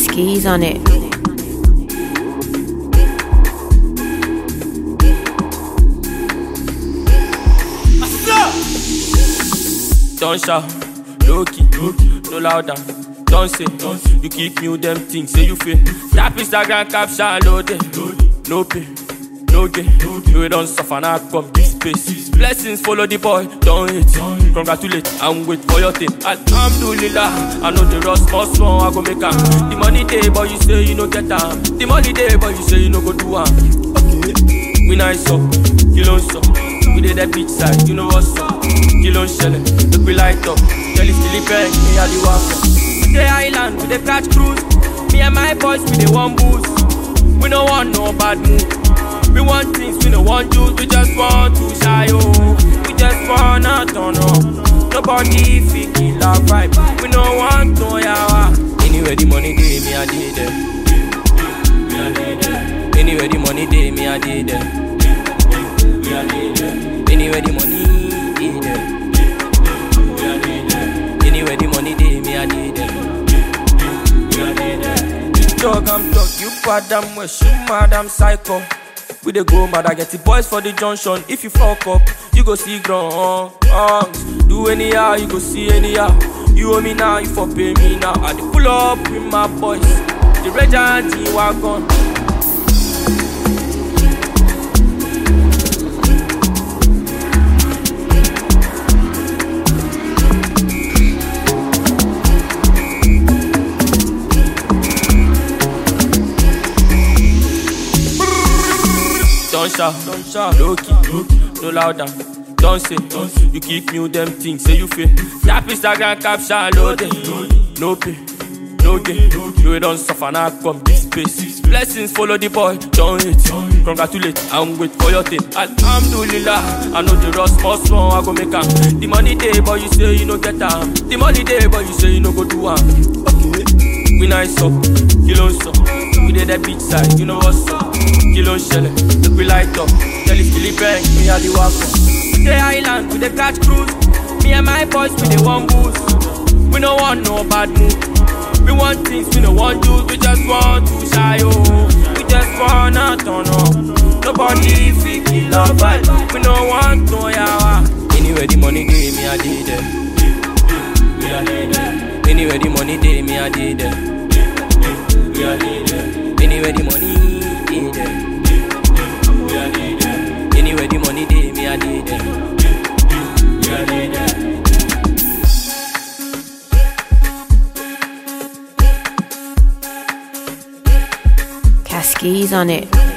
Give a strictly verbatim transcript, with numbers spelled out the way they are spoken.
Cascades on it. Don't shout, low key, no louder. Don't say, you keep new them things, say you feel. Tap Instagram caption loaded, no pay, no gain. You don't suffer, now come this space. Blessings follow the boy, don't hate. Congratulate and wait for your thing. Alhamdulillah, I know the rust small small, I go make am. The money day, but you say you no get am. The money day, but you say you no go do am. Okay, we nice up, kill on so. We did that beach side, you know what's up. Kill on shelling, look we light up. Tell you still bang, me and the waffle. We the island, we the catch cruise. Me and my boys, we the one booze. We don't want no bad mood. We want things, we don't want juice. We just want to shy, oh. We just wanna turn up. Nobody fit kill our vibe. We don't want no yawa. Anywhere the money day, me I did it. Anywhere the money day, me I did it. Anywhere the money day, anywhere the money day, me I need it. Dog I'm talk, you madam, wish you madam psycho. We dey go mad, I get the boys for the junction. If you fuck up, you go see ground. Do anyhow, you go see anyhow. You owe me now, you for pay me now. I dey pull up with my boys, the red giant in wagon. Don't shout, don't shout, low key, no louder. Don't say, you keep new them things, say you feel. Tap Instagram caption loaded, no pay, no gain. You don't suffer, now come this space. Blessings follow the boy, don't hate. Congratulate and wait for your thing. Alhamdulillah, I know the rust small small, I go make am. The money day, but you say you no get am. The money day, but you say you no go do am. Okay, we nice up, kill on so. We did that beach side, you know what's up. Kill on shelling, look we light up. Tell you still bang, me and the waffle. We the island, we the catch cruise. Me and my boys, we the one booze. We don't want no bad mood. We want things, we don't want juice. We just want to shy, oh. We just wanna turn up. Nobody fit kill our vibe. We don't want no yawa. Anywhere the money day, me I did it. Anywhere the money day, me I did it. Anywhere the money day, anywhere the money day, me I did it. Cascades on it.